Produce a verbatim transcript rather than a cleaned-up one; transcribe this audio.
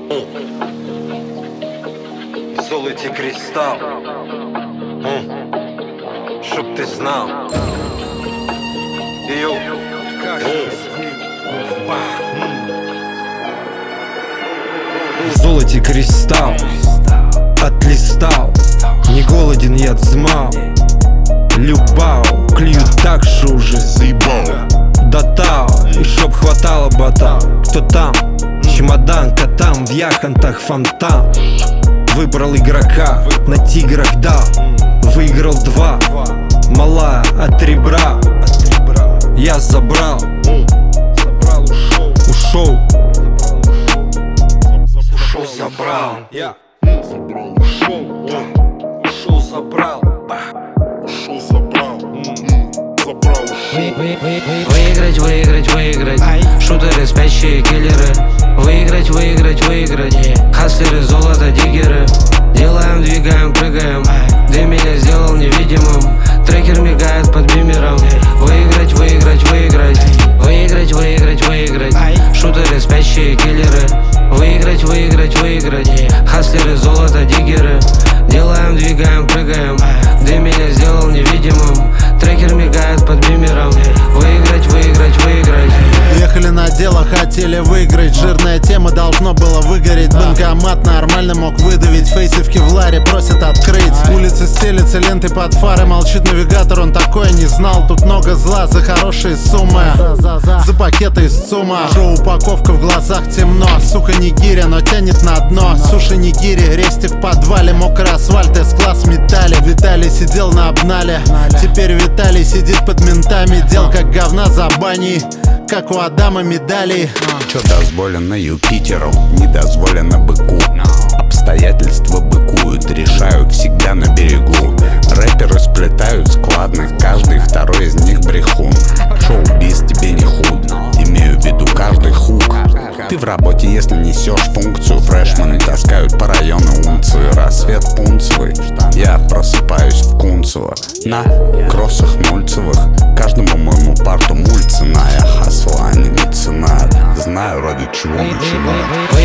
В золоті кристал, щоб ти знав. Йоу. В золоте кристалл отлистал, не голоден я дзмал. Любау, клюют так, что уже заебал. Дотал, и чтоб хватало бота. Кто там? Чемодан котам, в яхонтах фонтан. Выбрал игрока, на тиграх дал. Выиграл два, малая от ребра. Я забрал, ушел, ушел, забрал. Я забрал, ушел, ушел, забрал, ушел, забрал, забрал, ушел. Выиграть, выиграть, выиграть. Шутеры, спящие киллеры. Выиграть, выиграть, выиграть. Хаслеры, золото, диггеры. Делаем, двигаем, прыгаем. Ты меня сделал невидимым. Трекер мигает под бимером. Выиграть, выиграть, выиграть. Выиграть, выиграть, выиграть. Шутеры, спящие киллеры. Выиграть, выиграть, выиграть. Хаслеры, золото, диггеры. Делаем, двигаем, прыгаем. Ты меня сделал невидимым. Трекер мигает под бимером. Выиграть, выиграть, выиграть. Ехали на дело, хотели выиграть. Жирная тема, должно было выгореть. Банкомат нормально мог выдавить. Фейсивки в ларе просят открыть. Улицы стелятся лентой под фары. Молчит навигатор, он такое не знал. Тут много зла за хорошие суммы, за пакеты из ЦУМа. Шоу упаковка, в глазах темно. Сука нигиря, но тянет на дно. Суши нигири, рестик в подвале. Мокрый асфальт, С-класс металли. Виталий сидел на обнале. Теперь Виталий сидит под ментами. Дел как говна за баней, как у Адама медалей. Что дозволено Юпитеру, не дозволено быку. Обстоятельства быкуют, решают всегда на берегу. Рэперы сплетают складно, каждый второй из них брехун. Шоу-биз тебе не худ, имею в виду каждый хук. Ты в работе, если несешь функцию. Фрешмены таскают по району унции. Рассвет пунцевый, я просыпаюсь в Кунцево. На кроссах нульцевых, каждому моему парту мульт цена. Я хасл, а не меценат. Знаю, ради чего начинаю.